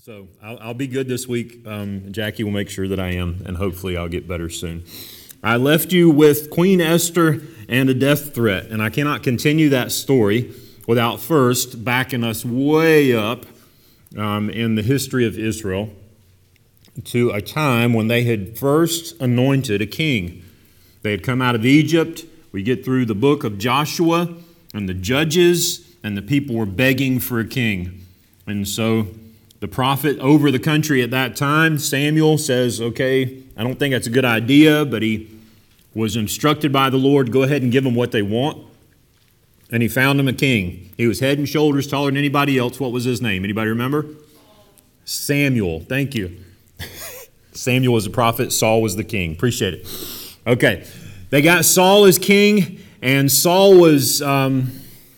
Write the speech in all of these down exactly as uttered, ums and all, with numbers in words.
So I'll, I'll be good this week. Um, Jackie will make sure that I am, and hopefully I'll get better soon. I left you with Queen Esther and a death threat, and I cannot continue that story without first backing us way up um, in the history of Israel to a time when they had first anointed a king. They had come out of Egypt. We get through the book of Joshua and the judges, and the people were begging for a king. And so the prophet over the country at that time, Samuel, says, okay, I don't think that's a good idea, but he was instructed by the Lord, go ahead and give them what they want. And he found him a king. He was head and shoulders taller than anybody else. What was his name? Anybody remember? Samuel. Thank you. Samuel was the prophet. Saul was the king. Appreciate it. Okay. They got Saul as king, and Saul was um,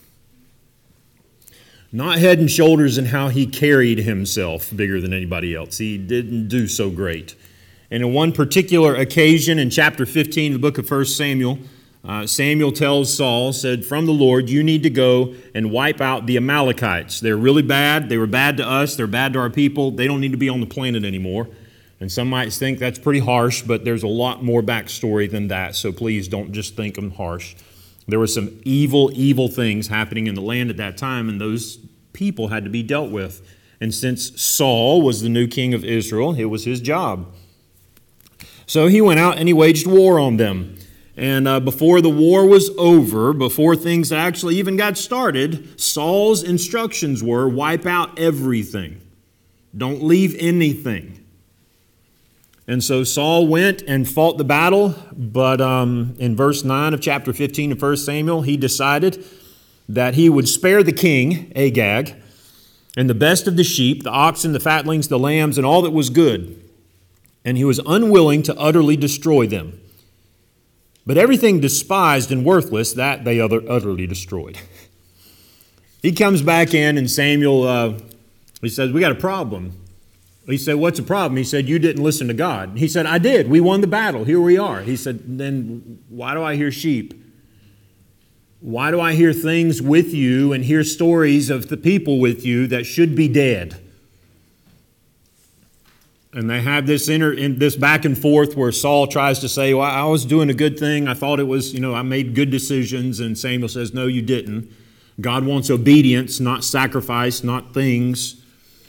not head and shoulders in how he carried himself bigger than anybody else. He didn't do so great. And in one particular occasion in chapter fifteen of the book of First Samuel, uh, Samuel tells Saul, said, from the Lord, you need to go and wipe out the Amalekites. They're really bad. They were bad to us. They're bad to our people. They don't need to be on the planet anymore. And some might think that's pretty harsh, but there's a lot more backstory than that. So please don't just think them harsh. There were some evil, evil things happening in the land at that time, and those people had to be dealt with. And since Saul was the new king of Israel, it was his job. So he went out and he waged war on them. And uh, before the war was over, before things actually even got started, Saul's instructions were, wipe out everything. Don't leave anything. And so Saul went and fought the battle, but um, in verse nine of chapter fifteen of First Samuel, he decided that he would spare the king, Agag, and the best of the sheep, the oxen, the fatlings, the lambs, and all that was good. And he was unwilling to utterly destroy them. But everything despised and worthless, that they utterly destroyed. He comes back in, and Samuel, uh, he says, we got a problem. He said, what's the problem? He said, you didn't listen to God. He said, I did. We won the battle. Here we are. He said, then why do I hear sheep? Why do I hear things with you and hear stories of the people with you that should be dead? And they have this inner, in this back and forth where Saul tries to say, well, I was doing a good thing. I thought it was, you know, I made good decisions. And Samuel says, no, you didn't. God wants obedience, not sacrifice, not things.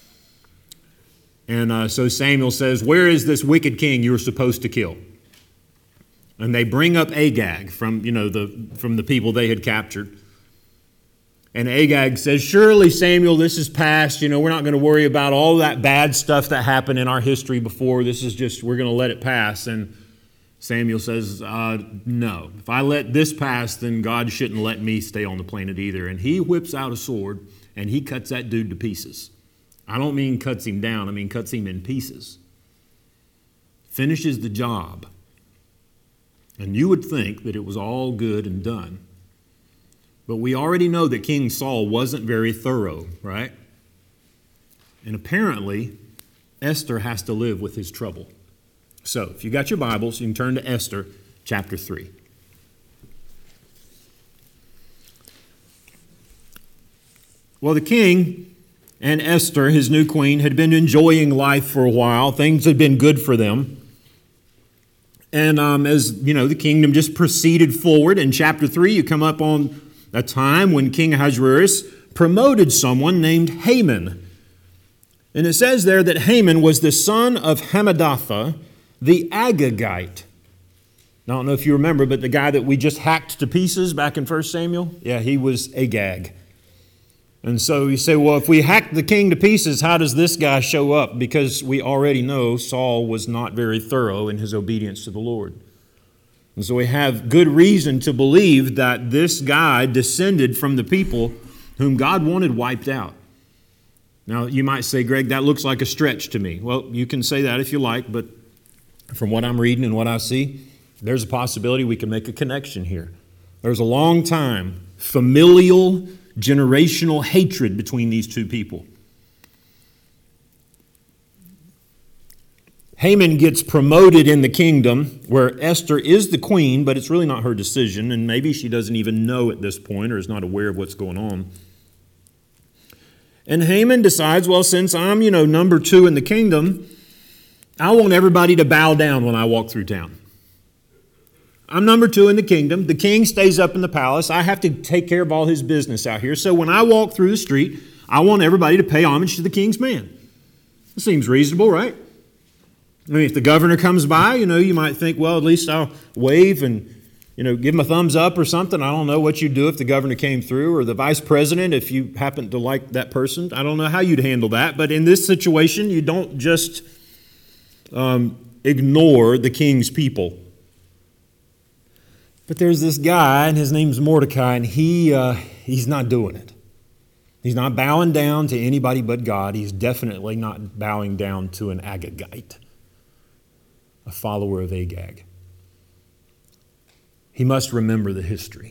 And uh, so Samuel says, where is this wicked king you were supposed to kill? And they bring up Agag from, you know, the from the people they had captured. And Agag says, surely, Samuel, this is past. You know, we're not going to worry about all that bad stuff that happened in our history before. This is just, we're going to let it pass. And Samuel says, uh, no. If I let this pass, then God shouldn't let me stay on the planet either. And he whips out a sword, and he cuts that dude to pieces. I don't mean cuts him down. I mean cuts him in pieces. Finishes the job. And you would think that it was all good and done. But we already know that King Saul wasn't very thorough, right? And apparently, Esther has to live with his trouble. So, if you got your Bibles, you can turn to Esther chapter three. Well, the king and Esther, his new queen, had been enjoying life for a while. Things had been good for them. And um, as, you know, the kingdom just proceeded forward. In chapter three, you come up on a time when King Ahasuerus promoted someone named Haman. And it says there that Haman was the son of Hammedatha, the Agagite. Now, I don't know if you remember, but the guy that we just hacked to pieces back in First Samuel, yeah, he was Agag. And so you say, well, if we hacked the king to pieces, how does this guy show up? Because we already know Saul was not very thorough in his obedience to the Lord. And so we have good reason to believe that this guy descended from the people whom God wanted wiped out. Now, you might say, Greg, that looks like a stretch to me. Well, you can say that if you like, but from what I'm reading and what I see, there's a possibility we can make a connection here. There's a long time, familial, generational hatred between these two people. Haman gets promoted in the kingdom where Esther is the queen, but it's really not her decision, and maybe she doesn't even know at this point or is not aware of what's going on. And Haman decides, well, since I'm, you know, number two in the kingdom, I want everybody to bow down when I walk through town. I'm number two in the kingdom. The king stays up in the palace. I have to take care of all his business out here. So when I walk through the street, I want everybody to pay homage to the king's man. It seems reasonable, right? I mean, if the governor comes by, you know, you might think, well, at least I'll wave and, you know, give him a thumbs up or something. I don't know what you'd do if the governor came through, or the vice president if you happen to like that person. I don't know how you'd handle that. But in this situation, you don't just um, ignore the king's people. But there's this guy, and his name's Mordecai, and he uh, he's not doing it. He's not bowing down to anybody but God. He's definitely not bowing down to an Agagite, a follower of Agag. He must remember the history.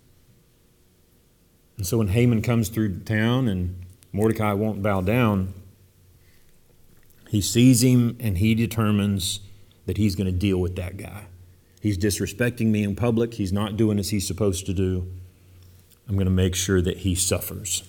And so when Haman comes through town and Mordecai won't bow down, he sees him and he determines that he's going to deal with that guy. He's disrespecting me in public. He's not doing as he's supposed to do. I'm going to make sure that he suffers.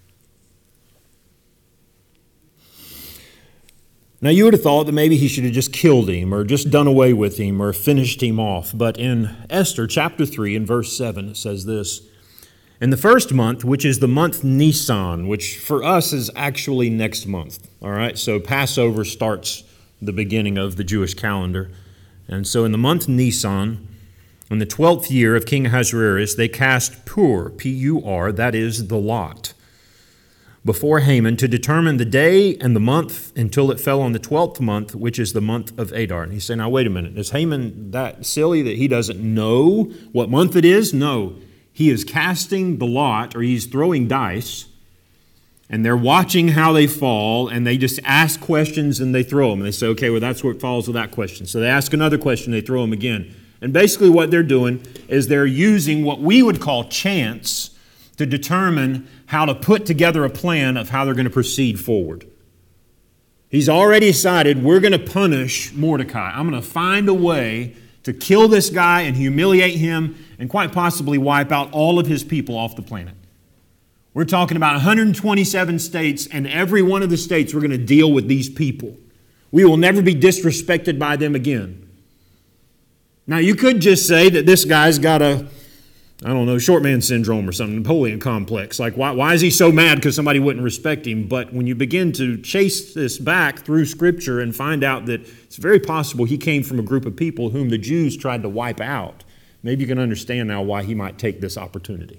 Now, you would have thought that maybe he should have just killed him or just done away with him or finished him off. But in Esther chapter three and verse seven, it says this: in the first month, which is the month Nisan, which for us is actually next month. All right, so Passover starts the beginning of the Jewish calendar. And so in the month Nisan, in the twelfth year of King Ahasuerus, they cast Pur, P U R, that is the lot, before Haman to determine the day and the month until it fell on the twelfth month, which is the month of Adar. And he said, now wait a minute, is Haman that silly that he doesn't know what month it is? No, he is casting the lot, or he's throwing dice, and they're watching how they fall, and they just ask questions and they throw them. And they say, okay, well, that's where it falls with that question. So they ask another question, they throw them again. And basically what they're doing is they're using what we would call chance to determine how to put together a plan of how they're going to proceed forward. He's already decided, we're going to punish Mordecai. I'm going to find a way to kill this guy and humiliate him and quite possibly wipe out all of his people off the planet. We're talking about one hundred twenty-seven states, and every one of the states we're going to deal with these people. We will never be disrespected by them again. Now, you could just say that this guy's got a, I don't know, short man syndrome or something, Napoleon complex. Like, why, why is he so mad because somebody wouldn't respect him? But when you begin to chase this back through Scripture and find out that it's very possible he came from a group of people whom the Jews tried to wipe out, maybe you can understand now why he might take this opportunity.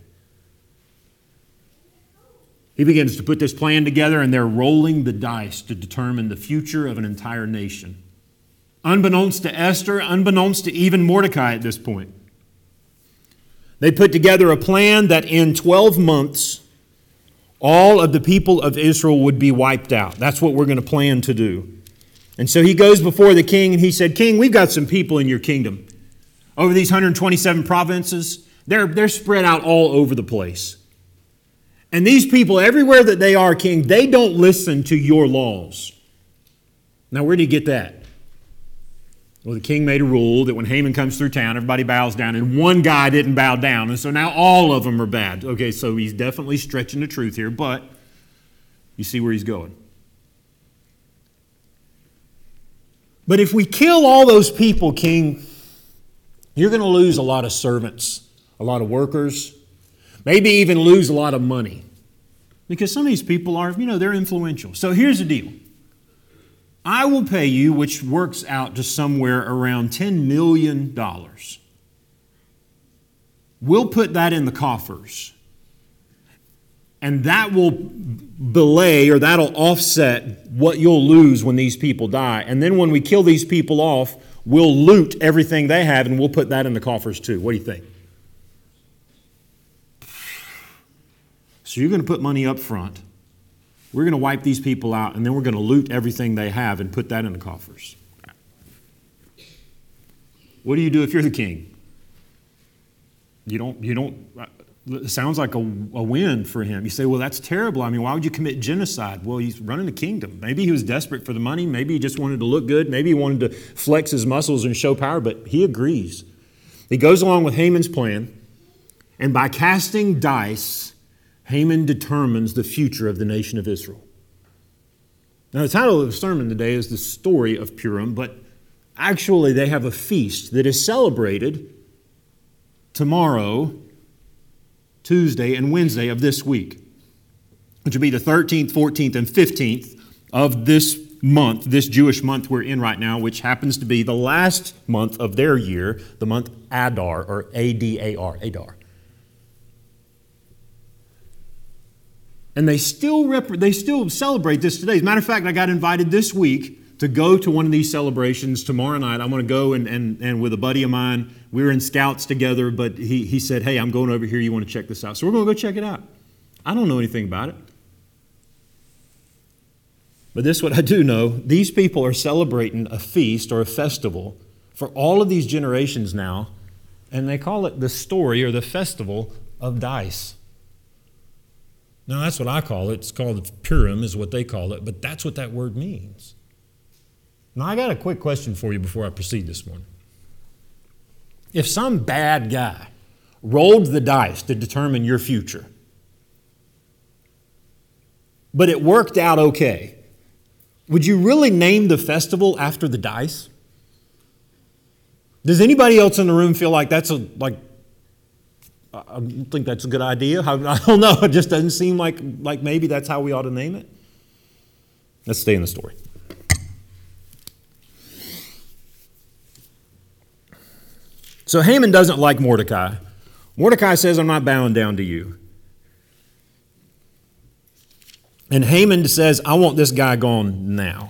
He begins to put this plan together, and they're rolling the dice to determine the future of an entire nation. Unbeknownst to Esther, unbeknownst to even Mordecai at this point. They put together a plan that in twelve months, all of the people of Israel would be wiped out. That's what we're going to plan to do. And so he goes before the king and he said, King, we've got some people in your kingdom. Over these one hundred twenty-seven provinces, they're, they're spread out all over the place. And these people, everywhere that they are, King, they don't listen to your laws. Now, where do you get that? Well, the king made a rule that when Haman comes through town, everybody bows down, and one guy didn't bow down, and so now all of them are bad. Okay, so he's definitely stretching the truth here, but you see where he's going. But if we kill all those people, King, you're going to lose a lot of servants, a lot of workers, maybe even lose a lot of money. Because some of these people are, you know, they're influential. So here's the deal. I will pay you, which works out to somewhere around ten million dollars. We'll put that in the coffers. And that will belay, or that'll offset what you'll lose when these people die. And then when we kill these people off, we'll loot everything they have and we'll put that in the coffers too. What do you think? So you're going to put money up front. We're going to wipe these people out, and then we're going to loot everything they have and put that in the coffers. What do you do if you're the king? You don't, you don't, it sounds like a, a win for him. You say, well, that's terrible. I mean, why would you commit genocide? Well, he's running a kingdom. Maybe he was desperate for the money. Maybe he just wanted to look good. Maybe he wanted to flex his muscles and show power, but he agrees. He goes along with Haman's plan, and by casting dice, Haman determines the future of the nation of Israel. Now, the title of the sermon today is The Story of Purim, but actually they have a feast that is celebrated tomorrow, Tuesday, and Wednesday of this week, which will be the thirteenth, fourteenth, and fifteenth of this month, this Jewish month we're in right now, which happens to be the last month of their year, the month Adar, or A D A R, Adar. And they still rep- they still celebrate this today. As a matter of fact, I got invited this week to go to one of these celebrations tomorrow night. I'm going to go and, and, and with a buddy of mine, we were in Scouts together, but he, he said, hey, I'm going over here. You want to check this out? So we're going to go check it out. I don't know anything about it. But this is what I do know. These people are celebrating a feast or a festival for all of these generations now, and they call it the story or the festival of dice. Now, that's what I call it. It's called Purim is what they call it, but that's what that word means. Now, I got a quick question for you before I proceed this morning. If some bad guy rolled the dice to determine your future, but it worked out okay, would you really name the festival after the dice? Does anybody else in the room feel like that's a, like, I don't think that's a good idea. I don't know. It just doesn't seem like, like maybe that's how we ought to name it. Let's stay in the story. So Haman doesn't like Mordecai. Mordecai says, I'm not bowing down to you. And Haman says, I want this guy gone now.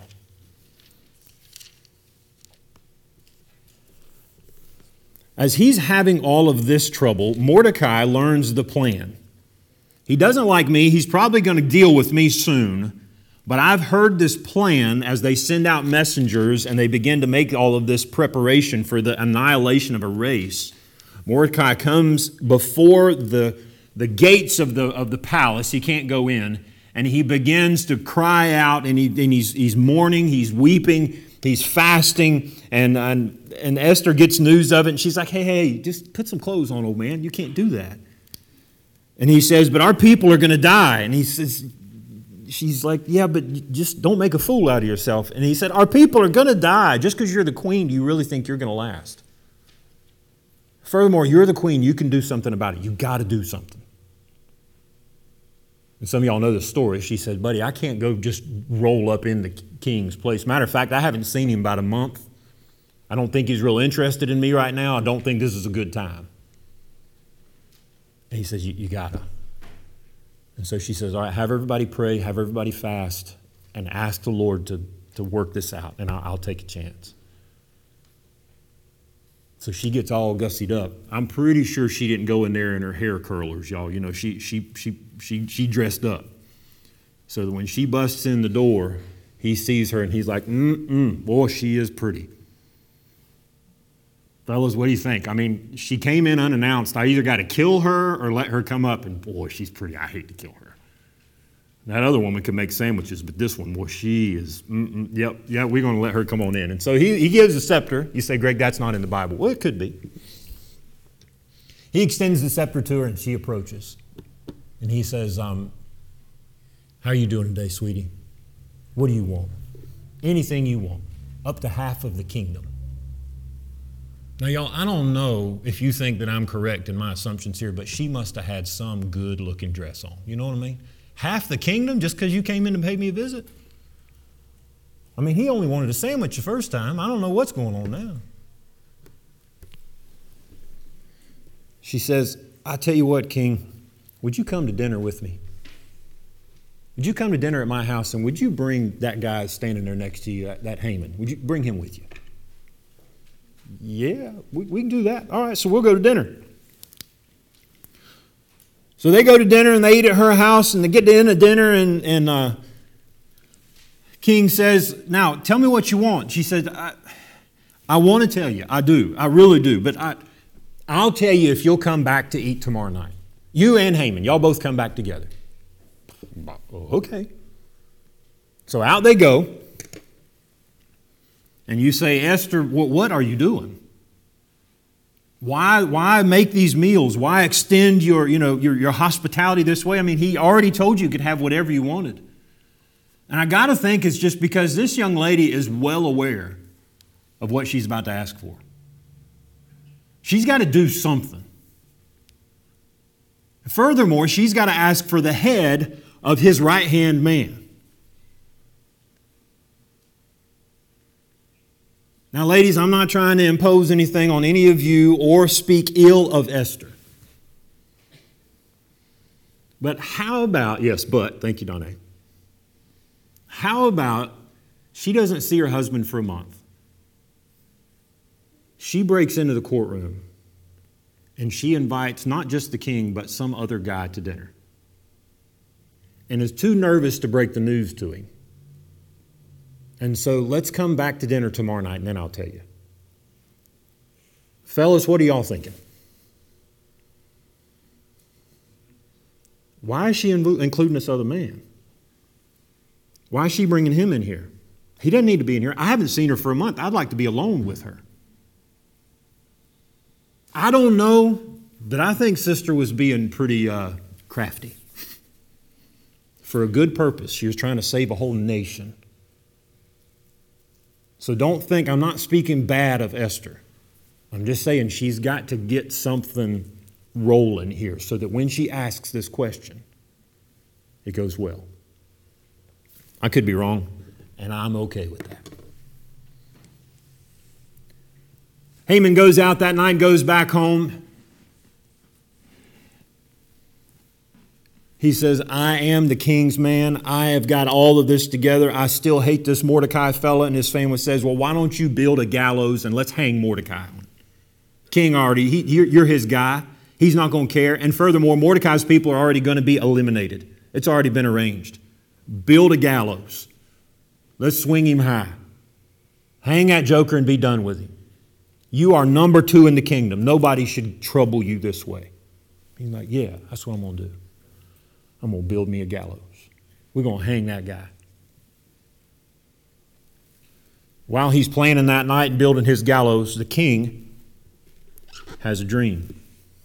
As he's having all of this trouble, Mordecai learns the plan. He doesn't like me. He's probably going to deal with me soon. But I've heard this plan as they send out messengers and they begin to make all of this preparation for the annihilation of a race. Mordecai comes before the, the gates of the, of the palace. He can't go in. And he begins to cry out, and, he, and he's, he's mourning, he's weeping, he's fasting, and, and, and Esther gets news of it, and she's like, hey, hey, just put some clothes on, old man. You can't do that. And he says, but our people are going to die. And he says, she's like, yeah, but just don't make a fool out of yourself. And he said, our people are going to die. Just because you're the queen, do you really think you're going to last? Furthermore, you're the queen. You can do something about it. You got to do something. And some of y'all know the story. She said, buddy, I can't go just roll up in the king's place. Matter of fact, I haven't seen him about a month. I don't think he's real interested in me right now. I don't think this is a good time. And he says, you, you gotta. And so she says, all right, have everybody pray, have everybody fast, and ask the Lord to, to work this out, and I'll, I'll take a chance. So she gets all gussied up. I'm pretty sure she didn't go in there in her hair curlers, y'all. You know, she she she she she dressed up. So that when she busts in the door, he sees her and he's like, mm-mm, boy, she is pretty. Fellas, what do you think? I mean, she came in unannounced. I either got to kill her or let her come up, and boy, she's pretty. I hate to kill her. That other woman could make sandwiches, but this one, boy, she is, mm-mm, yep, yeah, we're going to let her come on in. And so he, he gives a scepter. You say, Greg, that's not in the Bible. Well, it could be. He extends the scepter to her, and she approaches. And he says, um, how are you doing today, sweetie? What do you want? Anything you want, up to half of the kingdom. Now, y'all, I don't know if you think that I'm correct in my assumptions here, but she must have had some good-looking dress on. You know what I mean? Half the kingdom just because you came in to pay me a visit? I mean, he only wanted a sandwich the first time. I don't know what's going on now. She says, I tell you what, King, would you come to dinner with me? Would you come to dinner at my house, and would you bring that guy standing there next to you, that, that Haman? Would you bring him with you? Yeah, we, we can do that. All right, so we'll go to dinner. So they go to dinner and they eat at her house and they get to end of dinner and, and uh, King says, now tell me what you want. She said, I, I want to tell you. I do. I really do. But I, I'll tell you if you'll come back to eat tomorrow night. You and Haman, y'all both come back together. Okay. So out they go. And you say, Esther, what, what are you doing? Why, why make these meals? Why extend your, you know, your, your hospitality this way? I mean, he already told you you could have whatever you wanted. And I got to think it's just because this young lady is well aware of what she's about to ask for. She's got to do something. Furthermore, she's got to ask for the head of his right-hand man. Now, ladies, I'm not trying to impose anything on any of you or speak ill of Esther. But how about, yes, but, thank you, Donna. How about she doesn't see her husband for a month? She breaks into the courtroom and she invites not just the king, but some other guy to dinner. And is too nervous to break the news to him. And so let's come back to dinner tomorrow night and then I'll tell you. Fellas, what are y'all thinking? Why is she including this other man? Why is she bringing him in here? He doesn't need to be in here. I haven't seen her for a month. I'd like to be alone with her. I don't know, but I think sister was being pretty uh, crafty. For a good purpose. She was trying to save a whole nation. So don't think, I'm not speaking bad of Esther. I'm just saying she's got to get something rolling here so that when she asks this question, it goes well. I could be wrong, and I'm okay with that. Haman goes out that night, goes back home. He says, I am the king's man. I have got all of this together. I still hate this Mordecai fella. And his family says, well, why don't you build a gallows and let's hang Mordecai. King already, he, you're his guy. He's not going to care. And furthermore, Mordecai's people are already going to be eliminated. It's already been arranged. Build a gallows. Let's swing him high. Hang that joker and be done with him. You are number two in the kingdom. Nobody should trouble you this way. He's like, yeah, that's what I'm going to do. I'm going to build me a gallows. We're going to hang that guy. While he's planning that night and building his gallows, the king has a dream.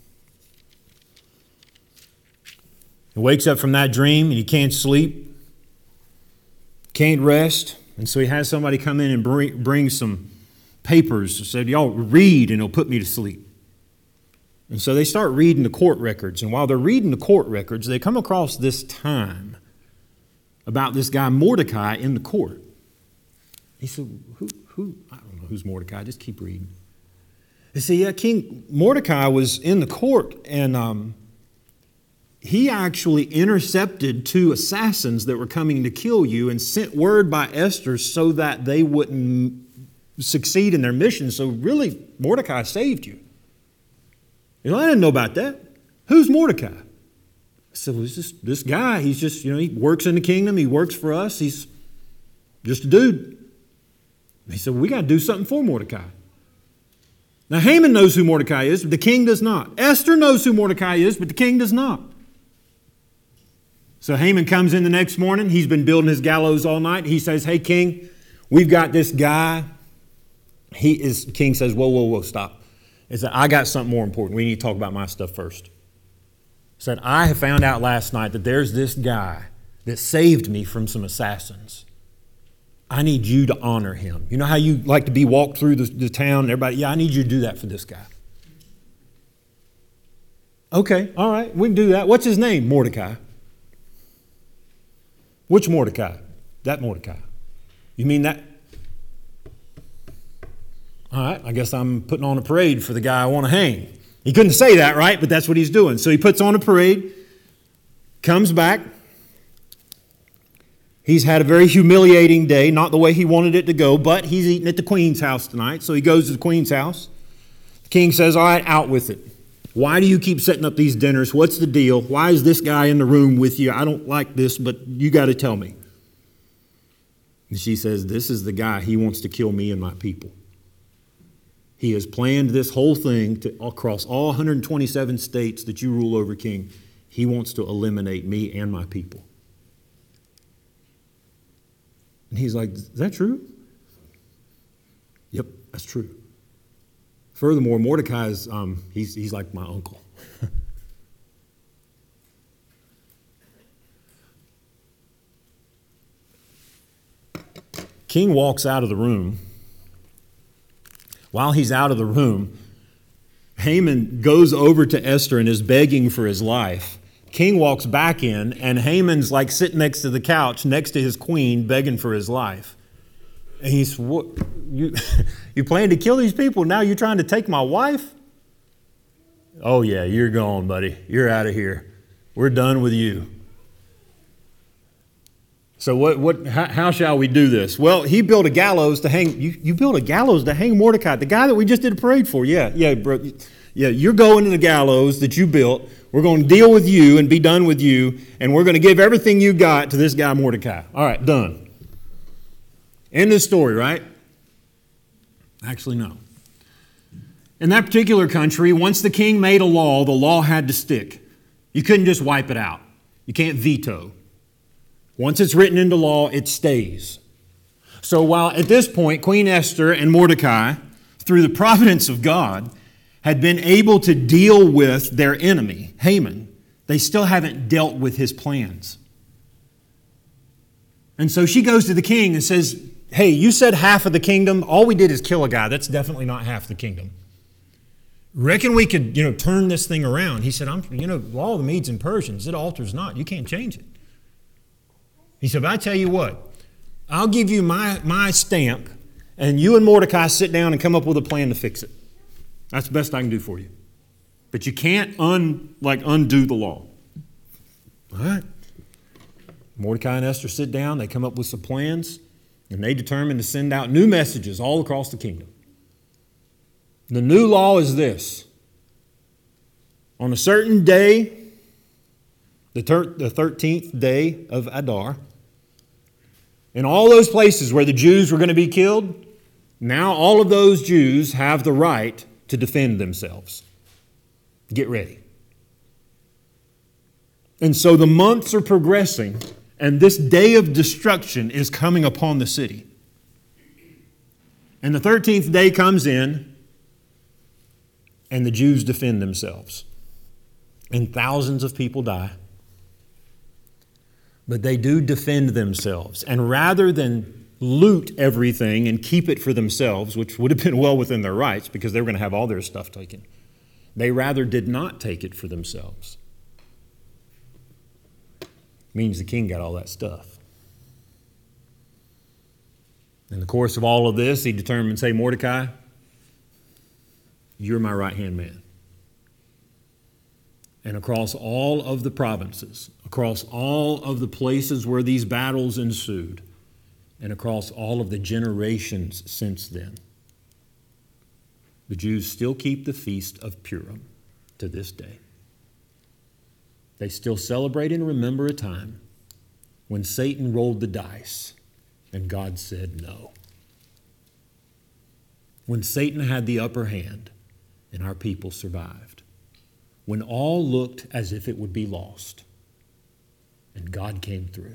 He wakes up from that dream and he can't sleep, can't rest. And so he has somebody come in and bring, bring some papers and said, y'all read and it'll put me to sleep. And so they start reading the court records. And while they're reading the court records, they come across this time about this guy Mordecai in the court. He said, who, who, I don't know who's Mordecai, just keep reading. They say, yeah, King Mordecai was in the court and um, he actually intercepted two assassins that were coming to kill you and sent word by Esther so that they wouldn't succeed in their mission. So really, Mordecai saved you. You know, I didn't know about that. Who's Mordecai? I said, well, it's just this guy. He's just, you know, he works in the kingdom. He works for us. He's just a dude. And he said, well, we got to do something for Mordecai. Now, Haman knows who Mordecai is, but the king does not. Esther knows who Mordecai is, but the king does not. So Haman comes in the next morning. He's been building his gallows all night. He says, hey, king, we've got this guy. He is, the king says, whoa, whoa, whoa, stop. He said, I got something more important. We need to talk about my stuff first. He said, I have found out last night that there's this guy that saved me from some assassins. I need you to honor him. You know how you like to be walked through the, the town and everybody, yeah, I need you to do that for this guy. Okay, all right, we can do that. What's his name? Mordecai. Which Mordecai? That Mordecai. You mean that? All right, I guess I'm putting on a parade for the guy I want to hang. He couldn't say that, right? But that's what he's doing. So he puts on a parade, comes back. He's had a very humiliating day, not the way he wanted it to go, but he's eating at the queen's house tonight. So he goes to the queen's house. The king says, all right, out with it. Why do you keep setting up these dinners? What's the deal? Why is this guy in the room with you? I don't like this, but you got to tell me. And she says, this is the guy. He wants to kill me and my people. He has planned this whole thing to, across all one hundred twenty-seven states that you rule over, king. He wants to eliminate me and my people. And he's like, is that true? Yep, that's true. Furthermore, Mordecai is, um, he's, he's like my uncle. King walks out of the room. While he's out of the room, Haman goes over to Esther and is begging for his life. King walks back in, and Haman's like sitting next to the couch, next to his queen, begging for his life. And he's, what, you, you plan to kill these people, now you're trying to take my wife? Oh yeah, you're gone, buddy. You're out of here. We're done with you. So what? What? How, how shall we do this? Well, he built a gallows to hang. You, you built a gallows to hang Mordecai, the guy that we just did a parade for. Yeah, yeah, bro. Yeah, you're going to the gallows that you built. We're going to deal with you and be done with you, and we're going to give everything you got to this guy Mordecai. All right, done. End of the story, right? Actually, no. In that particular country, once the king made a law, the law had to stick. You couldn't just wipe it out. You can't veto. Once it's written into law, it stays. So while at this point, Queen Esther and Mordecai, through the providence of God, had been able to deal with their enemy, Haman, they still haven't dealt with his plans. And so she goes to the king and says, hey, you said half of the kingdom. All we did is kill a guy. That's definitely not half the kingdom. Reckon we could, you know, turn this thing around. He said, I'm, you know, law of the Medes and Persians, it alters not. You can't change it. He said, but I tell you what, I'll give you my, my stamp, and you and Mordecai sit down and come up with a plan to fix it. That's the best I can do for you. But you can't un, like undo the law. All right. Mordecai and Esther sit down, they come up with some plans, and they determine to send out new messages all across the kingdom. The new law is this. On a certain day, the, ter- the thirteenth day of Adar, in all those places where the Jews were going to be killed, now all of those Jews have the right to defend themselves. Get ready. And so the months are progressing, and this day of destruction is coming upon the city. And the thirteenth day comes in, and the Jews defend themselves. And thousands of people die. But they do defend themselves. And rather than loot everything and keep it for themselves, which would have been well within their rights because they were going to have all their stuff taken, they rather did not take it for themselves. Means the king got all that stuff. In the course of all of this, he determined, say, Mordecai, you're my right-hand man. And across all of the provinces, across all of the places where these battles ensued, and across all of the generations since then, the Jews still keep the feast of Purim to this day. They still celebrate and remember a time when Satan rolled the dice and God said no. When Satan had the upper hand and our people survived. When all looked as if it would be lost and God came through.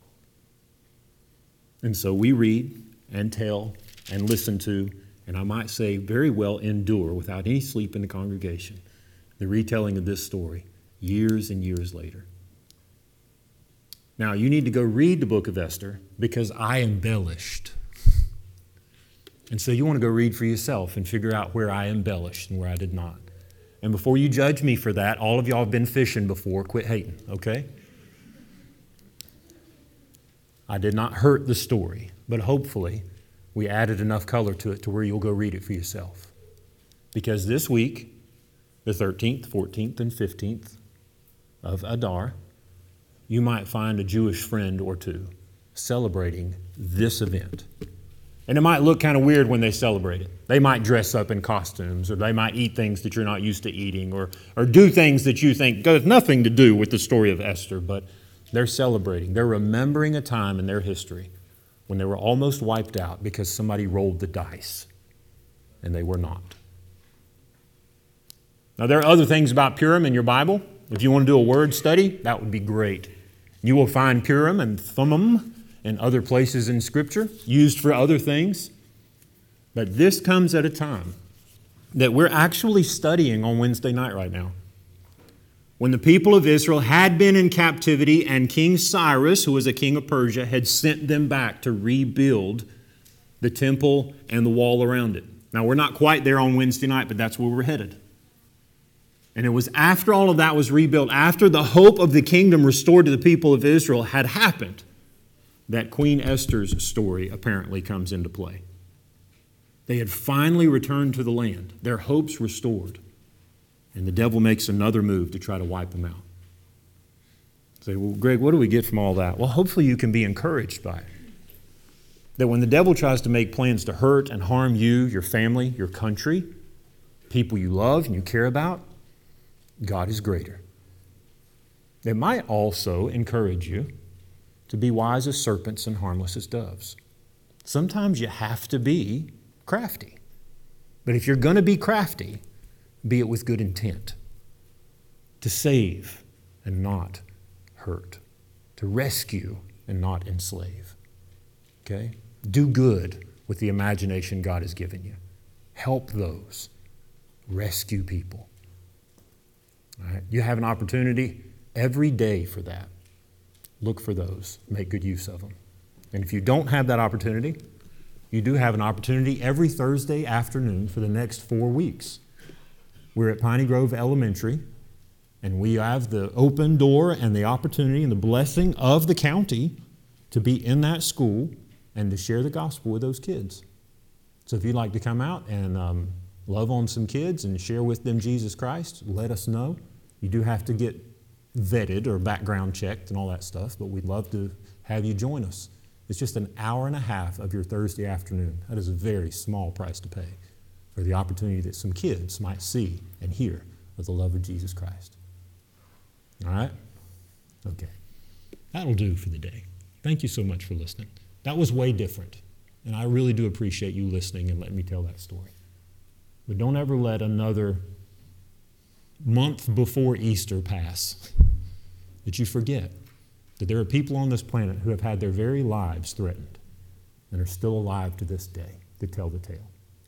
And so we read and tell and listen to, and I might say very well endure without any sleep in the congregation, the retelling of this story years and years later. Now, you need to go read the book of Esther because I embellished. And so you want to go read for yourself and figure out where I embellished and where I did not. And before you judge me for that, all of y'all have been fishing before, quit hating, okay? I did not hurt the story, but hopefully we added enough color to it to where you'll go read it for yourself. Because this week, the thirteenth, fourteenth, and fifteenth of Adar, you might find a Jewish friend or two celebrating this event. And it might look kind of weird when they celebrate it. They might dress up in costumes, or they might eat things that you're not used to eating, or, or do things that you think have nothing to do with the story of Esther, but they're celebrating. They're remembering a time in their history when they were almost wiped out because somebody rolled the dice, and they were not. Now, there are other things about Purim in your Bible. If you want to do a word study, that would be great. You will find Purim and Thummim and other places in Scripture used for other things. But this comes at a time that we're actually studying on Wednesday night right now. When the people of Israel had been in captivity and King Cyrus, who was a king of Persia, had sent them back to rebuild the temple and the wall around it. Now, we're not quite there on Wednesday night, but that's where we're headed. And it was after all of that was rebuilt, after the hope of the kingdom restored to the people of Israel had happened, that Queen Esther's story apparently comes into play. They had finally returned to the land, their hopes restored, and the devil makes another move to try to wipe them out. Say, well, Greg, what do we get from all that? Well, hopefully you can be encouraged by it. That when the devil tries to make plans to hurt and harm you, your family, your country, people you love and you care about, God is greater. It might also encourage you to be wise as serpents and harmless as doves. Sometimes you have to be crafty. But if you're going to be crafty, be it with good intent. To save and not hurt. To rescue and not enslave. Okay? Do good with the imagination God has given you. Help those. Rescue people. All right? You have an opportunity every day for that. Look for those. Make good use of them. And if you don't have that opportunity, you do have an opportunity every Thursday afternoon for the next four weeks. We're at Piney Grove Elementary, and we have the open door and the opportunity and the blessing of the county to be in that school and to share the gospel with those kids. So if you'd like to come out and um, love on some kids and share with them Jesus Christ, let us know. You do have to get vetted or background checked and all that stuff, but we'd love to have you join us. It's just an hour and a half of your Thursday afternoon. That is a very small price to pay for the opportunity that some kids might see and hear of the love of Jesus Christ. All right? Okay. That'll do for the day. Thank you so much for listening. That was way different, and I really do appreciate you listening and letting me tell that story. But don't ever let another month before Easter pass that you forget that there are people on this planet who have had their very lives threatened and are still alive to this day to tell the tale.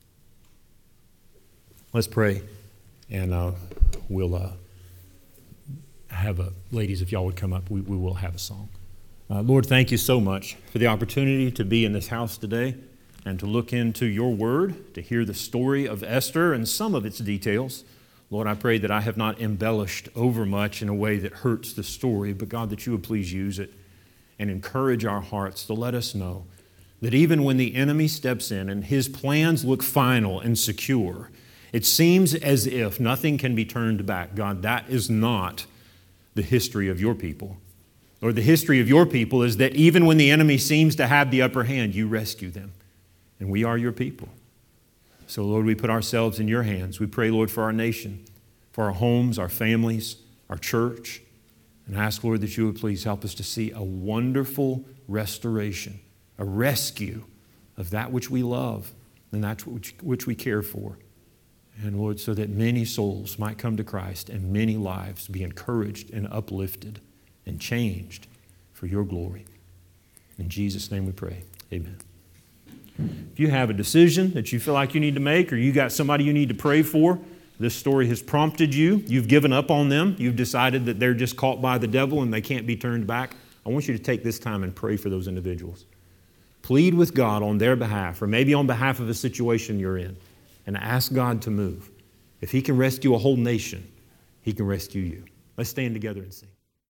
Let's pray, and uh, we'll uh, have a, ladies, if y'all would come up, we, we will have a song. Uh, Lord, thank you so much for the opportunity to be in this house today and to look into your word, to hear the story of Esther and some of its details. Lord, I pray that I have not embellished over much in a way that hurts the story, but God, that you would please use it and encourage our hearts to let us know that even when the enemy steps in and his plans look final and secure, it seems as if nothing can be turned back. God, that is not the history of your people. Or the history of your people is that even when the enemy seems to have the upper hand, you rescue them. And we are your people. So, Lord, we put ourselves in your hands. We pray, Lord, for our nation, for our homes, our families, our church. And ask, Lord, that you would please help us to see a wonderful restoration, a rescue of that which we love and that which, which we care for. And, Lord, so that many souls might come to Christ and many lives be encouraged and uplifted and changed for your glory. In Jesus' name we pray. Amen. If you have a decision that you feel like you need to make, or you got somebody you need to pray for, this story has prompted you, you've given up on them, you've decided that they're just caught by the devil and they can't be turned back, I want you to take this time and pray for those individuals. Plead with God on their behalf, or maybe on behalf of a situation you're in, and ask God to move. If He can rescue a whole nation, He can rescue you. Let's stand together and sing.